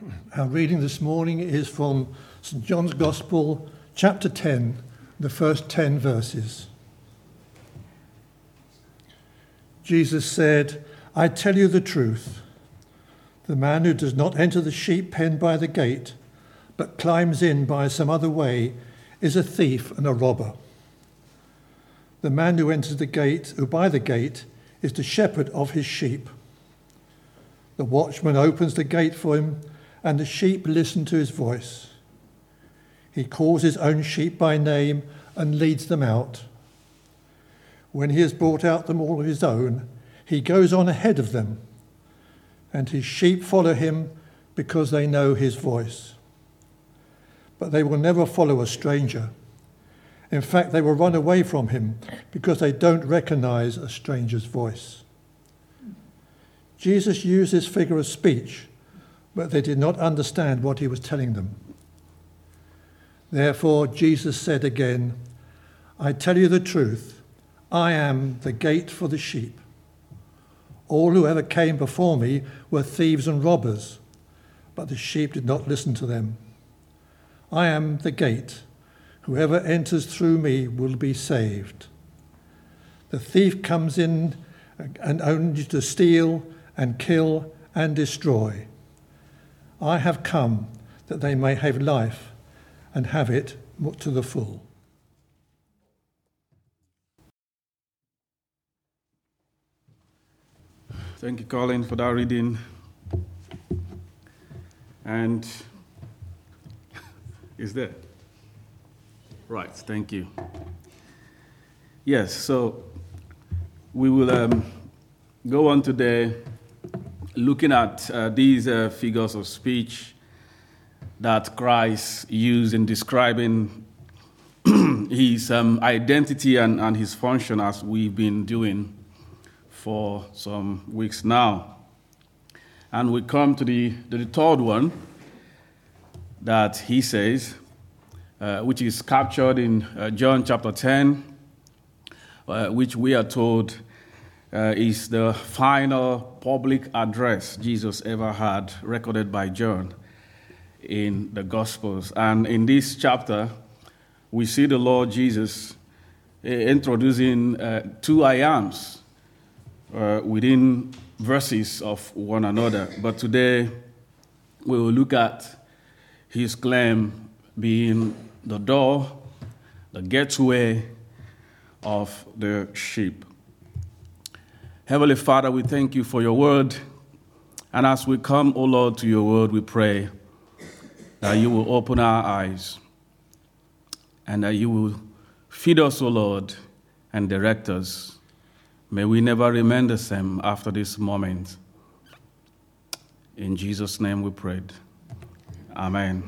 Our reading this morning is from St. John's Gospel, chapter 10, the first 10 verses. Jesus said, "I tell you the truth. The man who does not enter the sheep pen by the gate, but climbs in by some other way, is a thief and a robber. The man who enters the gate, who by the gate, is the shepherd of his sheep. The watchman opens the gate for him, and the sheep listen to his voice. He calls his own sheep by name and leads them out. When he has brought out them all of his own, he goes on ahead of them, and his sheep follow him because they know his voice. But they will never follow a stranger. In fact, they will run away from him because they don't recognize a stranger's voice." Jesus used this figure of speech, but they did not understand what he was telling them. Therefore, Jesus said again, "I tell you the truth. I am the gate for the sheep. All who ever came before me were thieves and robbers, but the sheep did not listen to them. I am the gate. Whoever enters through me will be saved. The thief comes in and only to steal and kill and destroy. I have come that they may have life and have it to the full." Thank you, Colin, for that reading. And is there? Right, thank you. Yes, so we will go on today looking at these figures of speech that Christ used in describing his identity and his function, as we've been doing for some weeks now. And we come to the third one that he says, which is captured in John chapter 10, which we are told is the final public address Jesus ever had, recorded by John in the Gospels. And in this chapter, we see the Lord Jesus introducing two I ams within verses of one another. But today, we will look at his claim being the door, the gateway of the sheep. Heavenly Father, we thank you for your word. And as we come, O Lord, to your word, we pray that you will open our eyes and that you will feed us, O Lord, and direct us. May we never remain the same after this moment. In Jesus' name we prayed. Amen.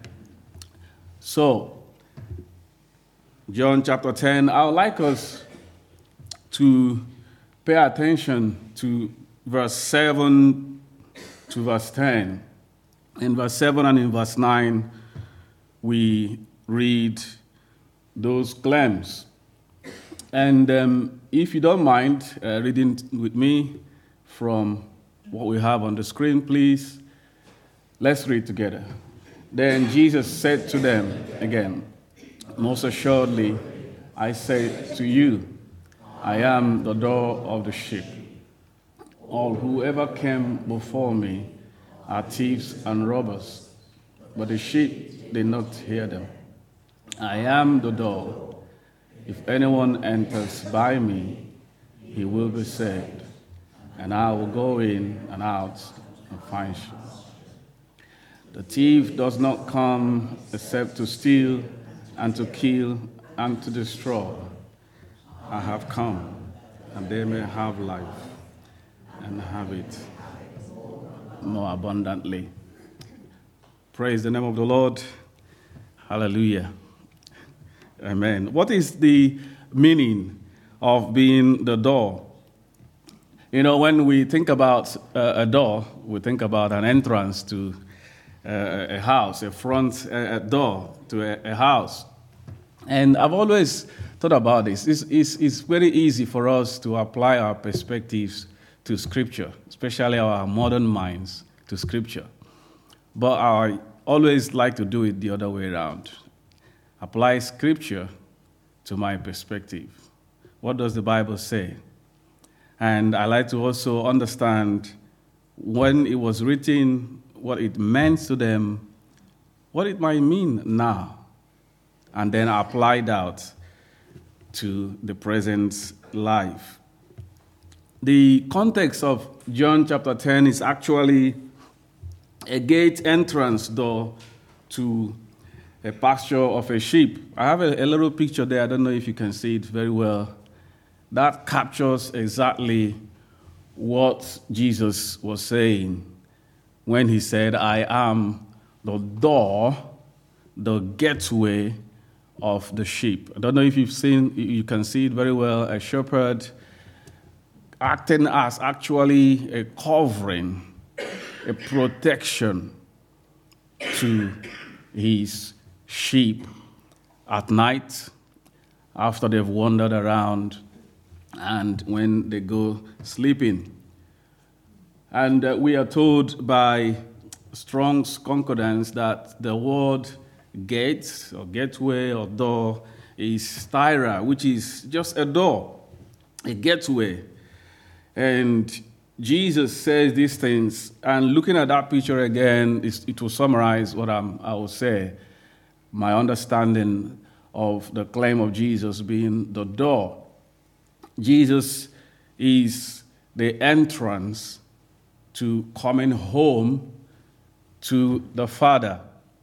So, John chapter 10, I would like us to pay attention to verse 7 to verse 10. In verse 7 and in verse 9, we read those claims. And if you don't mind reading with me from what we have on the screen, please, let's read together. Then Jesus said to them again, "Most assuredly, I say to you, I am the door of the sheep. All who ever came before me are thieves and robbers, but the sheep did not hear them. I am the door. If anyone enters by me, he will be saved, and I will go in and out and find sheep. The thief does not come except to steal and to kill and to destroy. I have come, and they may have life and have it more abundantly." Praise the name of the Lord. Hallelujah. Amen. What is the meaning of being the door? You know, when we think about a door, we think about an entrance to a house, a front door to a house. And I've always thought about this. It's very easy for us to apply our perspectives to Scripture, especially our modern minds to Scripture. but I always like to do it the other way around. Apply Scripture to my perspective. What does the Bible say? And I like to also understand when it was written, what it meant to them, what it might mean now, and then apply that to the present life. The context of John chapter 10 is actually a gate entrance door to a pasture of a sheep. I have a little picture there. I don't know if you can see it very well. That captures exactly what Jesus was saying when he said, I am the door, the gateway of the sheep. I don't know if you can see it very well. A shepherd acting as actually a covering, a protection to his sheep at night after they've wandered around and when they go sleeping. And we are told by Strong's Concordance that the word gate or gateway or door is styra, which is just a door, a gateway. And Jesus says these things, and looking at that picture again, it will summarize what I will say, my understanding of the claim of Jesus being the door. Jesus is the entrance to coming home to the Father.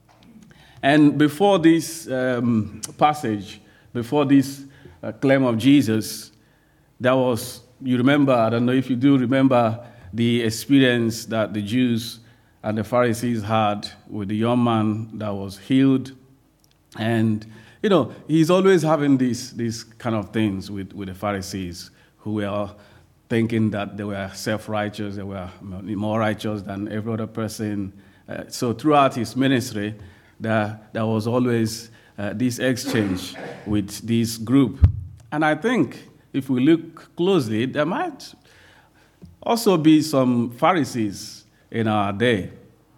And before this passage, before this claim of Jesus, there was, you remember, I don't know if you do remember the experience that the Jews and the Pharisees had with the young man that was healed. And, you know, he's always having these kind of things with the Pharisees who were thinking that they were self-righteous, they were more righteous than every other person. So throughout his ministry, there was always this exchange with this group. And I think if we look closely, there might also be some Pharisees in our day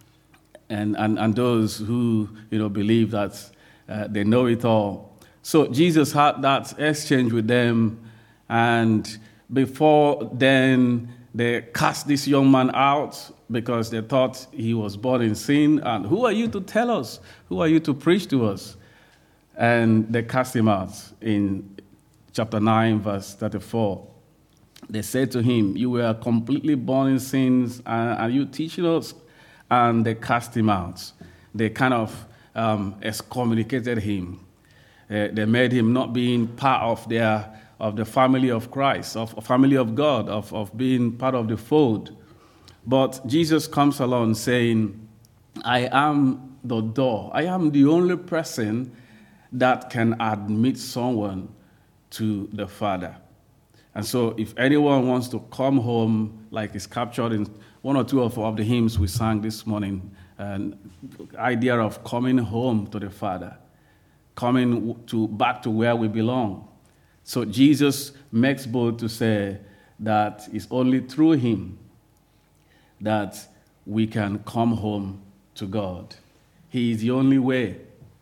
and those who, you know, believe that they know it all. So Jesus had that exchange with them, and before then, they cast this young man out because they thought he was born in sin. And who are you to tell us? Who are you to preach to us? And they cast him out in chapter 9, verse 34. They said to him, you were completely born in sins, and are you teaching us? And they cast him out. They kind of excommunicated him. They made him not being part of the family of Christ, of family of God, of being part of the fold. But Jesus comes along saying, I am the door. I am the only person that can admit someone to the Father. And so if anyone wants to come home, like is captured in one or two of the hymns we sang this morning, an idea of coming home to the Father, coming back to where we belong. So Jesus makes bold to say that it's only through him that we can come home to God. He is the only way.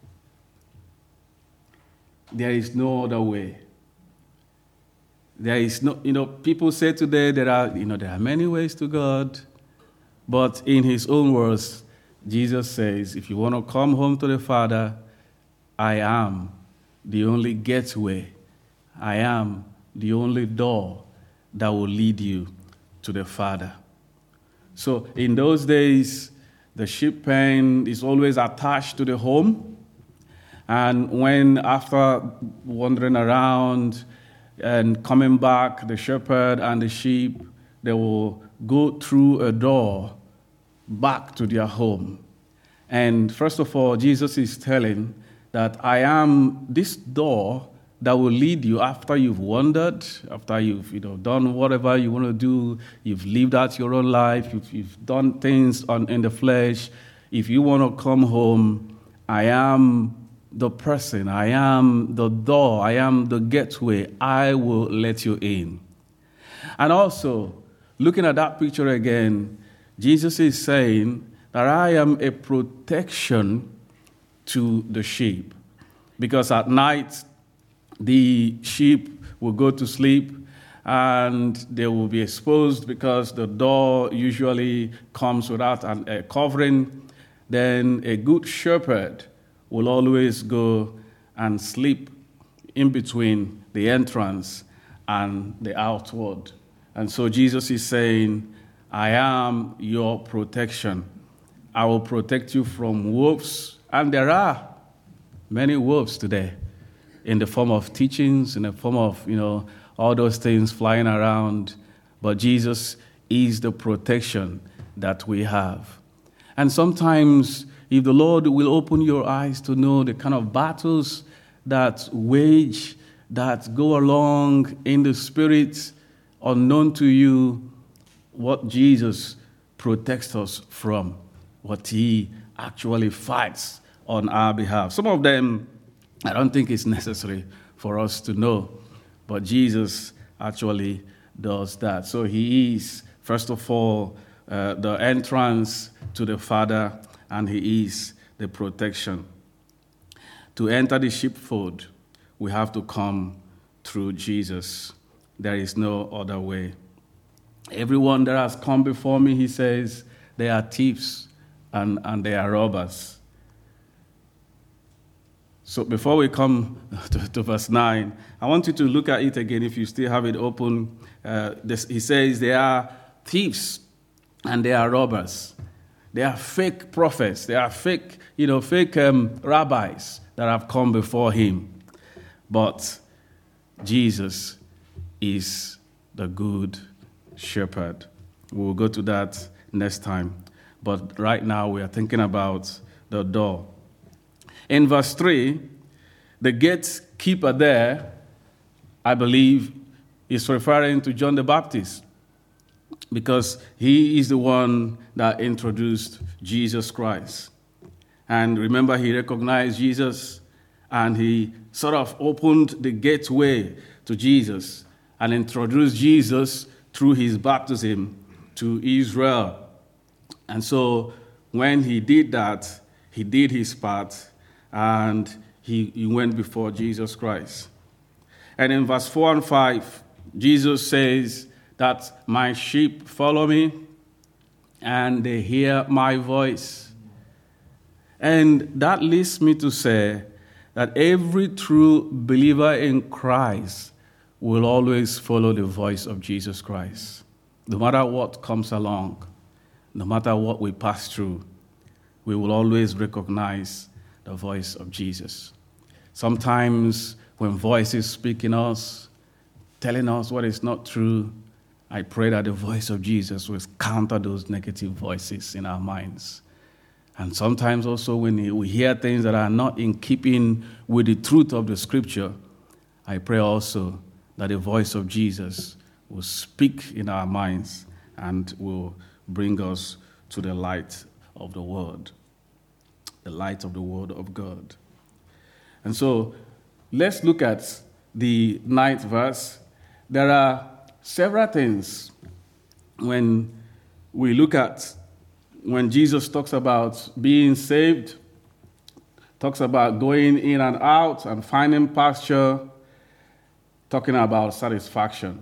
There is no other way. There is no, people say today there are many ways to God, but in his own words, Jesus says, if you want to come home to the Father, I am the only gateway. I am the only door that will lead you to the Father. So in those days, the sheep pen is always attached to the home. And when after wandering around and coming back, the shepherd and the sheep, they will go through a door back to their home. And first of all, Jesus is telling that I am this door that will lead you after you've wandered, after you've done whatever you want to do, you've lived out your own life, you've done things in the flesh. If you want to come home, I am the person, I am the door, I am the gateway, I will let you in. And also, looking at that picture again, Jesus is saying that I am a protection to the sheep. Because at night, the sheep will go to sleep and they will be exposed because the door usually comes without a covering. Then a good shepherd will always go and sleep in between the entrance and the outward. And so Jesus is saying, I am your protection. I will protect you from wolves. And there are many wolves today in the form of teachings, in the form of, all those things flying around. But Jesus is the protection that we have. And sometimes, if the Lord will open your eyes to know the kind of battles that wage, that go along in the spirit, unknown to you, what Jesus protects us from, what he actually fights on our behalf. Some of them, I don't think it's necessary for us to know, but Jesus actually does that. So he is, first of all, the entrance to the Father, and he is the protection. To enter the sheepfold, we have to come through Jesus. There is no other way. Everyone that has come before me, he says, they are thieves and they are robbers. So before we come to verse 9, I want you to look at it again if you still have it open. He says they are thieves and they are robbers. They are fake prophets. They are fake rabbis that have come before him. But Jesus is the good shepherd. We'll go to that next time. But right now we are thinking about the door. In verse 3, the gatekeeper there, I believe, is referring to John the Baptist, because he is the one that introduced Jesus Christ. And remember, he recognized Jesus, and he sort of opened the gateway to Jesus and introduced Jesus through his baptism to Israel. And so when he did that, he did his part, and he went before Jesus Christ. And in verse 4 and 5, Jesus says that my sheep follow me, and they hear my voice. And that leads me to say that every true believer in Christ will always follow the voice of Jesus Christ. No matter what comes along, no matter what we pass through, we will always recognize the voice of Jesus. Sometimes when voices speak in us, telling us what is not true, I pray that the voice of Jesus will counter those negative voices in our minds. And sometimes also when we hear things that are not in keeping with the truth of the Scripture, I pray also that the voice of Jesus will speak in our minds and will bring us to the light of the Word, the light of the Word of God. And so let's look at the 9th verse. There are several things when we look at when Jesus talks about being saved, talks about going in and out and finding pasture, talking about satisfaction.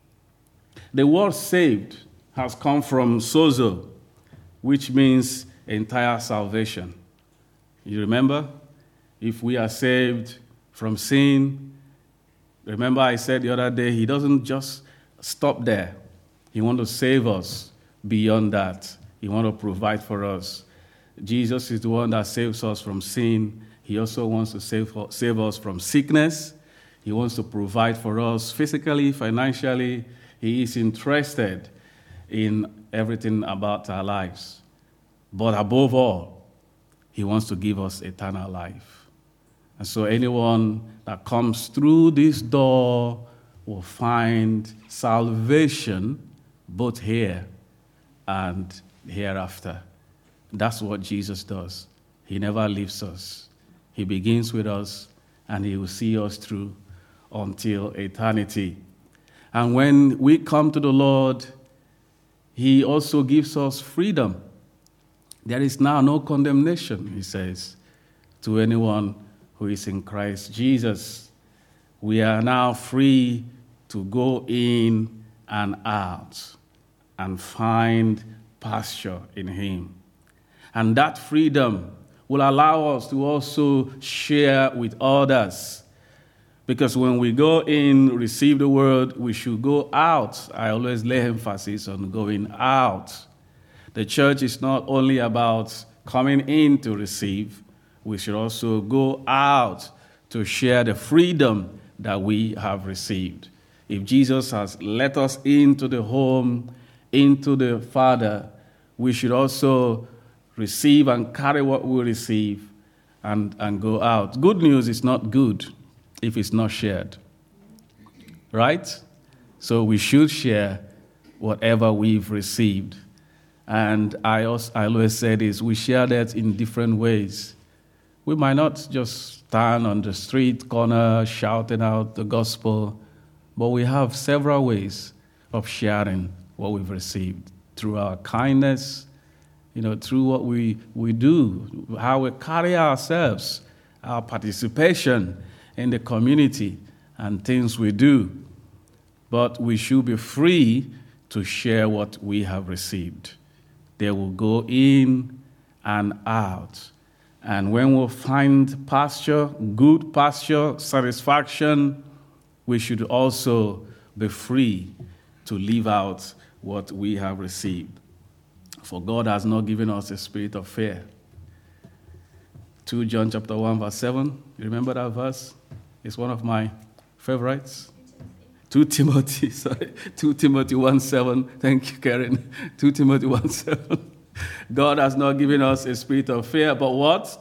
The word saved has come from sozo, which means entire salvation. You remember? If we are saved from sin, remember I said the other day, he doesn't just stop there. He wants to save us beyond that. He wants to provide for us. Jesus is the one that saves us from sin. He also wants to save us from sickness. He wants to provide for us physically, financially. He is interested in everything about our lives. But above all, he wants to give us eternal life. And so anyone that comes through this door will find salvation both here and hereafter. That's what Jesus does. He never leaves us. He begins with us, and he will see us through until eternity. And when we come to the Lord, he also gives us freedom. There is now no condemnation, he says, to anyone who is in Christ Jesus. We are now free to go in and out and find pasture in him. And that freedom will allow us to also share with others. Because when we go in, receive the word, we should go out. I always lay emphasis on going out. The church is not only about coming in to receive, we should also go out to share the freedom that we have received. If Jesus has let us into the home, into the Father, we should also receive and carry what we receive and go out. Good news is not good if it's not shared. Right? So we should share whatever we've received. And I always say this, we share that in different ways. We might not just stand on the street corner shouting out the gospel, but we have several ways of sharing what we've received through our kindness, through what we do, how we carry ourselves, our participation in the community and things we do. But we should be free to share what we have received. They will go in and out. And when we find pasture, good pasture, satisfaction, we should also be free to live out what we have received. For God has not given us a spirit of fear. 2 John chapter 1, verse 7. You remember that verse? It's one of my favorites. 2 Timothy 1:7. Thank you, Karen. 2 Timothy 1:7. God has not given us a spirit of fear, but what?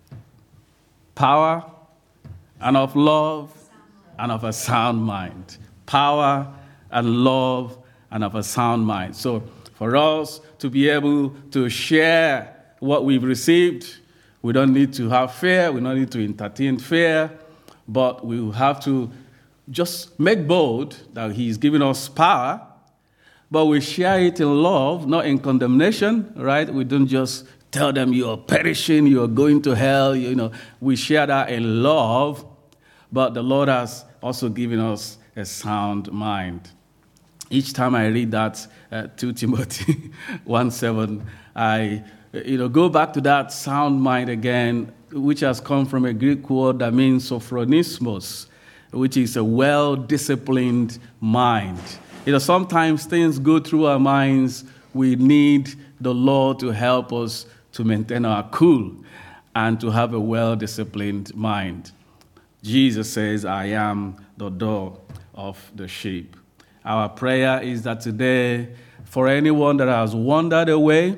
Power and of love and of a sound mind. Power and love and of a sound mind. So for us to be able to share what we've received, we don't need to have fear. We don't need to entertain fear, but we will have to just make bold that he's given us power, but we share it in love, not in condemnation, right? We don't just tell them you are perishing, you are going to hell, We share that in love, but the Lord has also given us a sound mind. Each time I read that 2 Timothy 1:7, I go back to that sound mind again, which has come from a Greek word that means sophronismos, which is a well-disciplined mind. Sometimes things go through our minds. We need the Lord to help us to maintain our cool and to have a well-disciplined mind. Jesus says, I am the door of the sheep. Our prayer is that today, for anyone that has wandered away,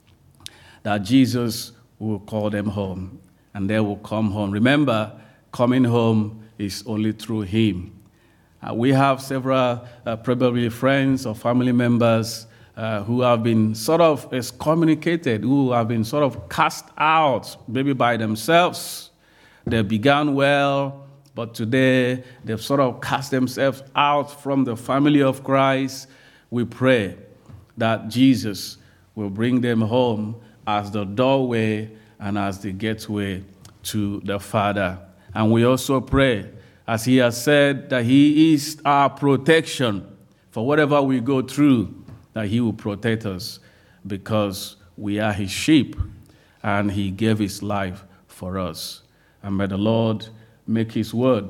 that Jesus will call them home and they will come home. Remember, coming home is only through him. We have several probably friends or family members who have been sort of excommunicated, who have been sort of cast out, maybe by themselves. They began well, but today they've sort of cast themselves out from the family of Christ. We pray that Jesus will bring them home as the doorway and as the gateway to the Father. And we also pray, as he has said, that he is our protection for whatever we go through, that he will protect us because we are his sheep and he gave his life for us. And may the Lord make his word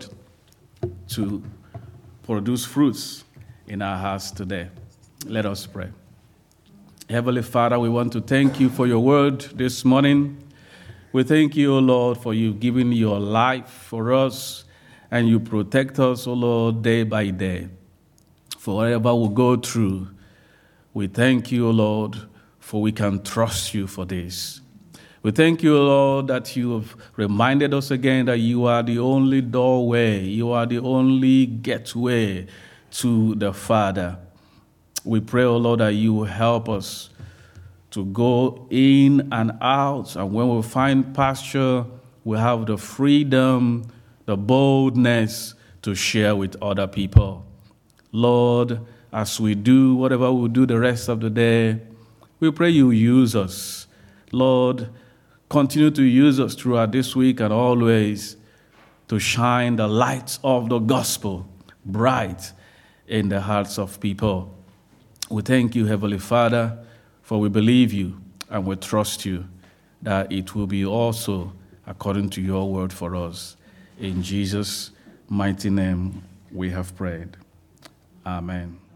to produce fruits in our hearts today. Let us pray. Heavenly Father, we want to thank you for your word this morning. We thank you, O Lord, for you've given your life for us, and you protect us, O Lord, day by day. For whatever we go through, we thank you, O Lord, for we can trust you for this. We thank you, Lord, that you have reminded us again that you are the only doorway, you are the only gateway to the Father. We pray, O Lord, that you will help us to go in and out, and when we find pasture, we have the freedom, the boldness to share with other people. Lord, as we do whatever we do the rest of the day, we pray you use us Lord, continue to use us throughout this week and always to shine the light of the gospel bright in the hearts of people. We thank you, Heavenly Father, for we believe you and we trust you that it will be also according to your word for us. In Jesus' mighty name we have prayed. Amen.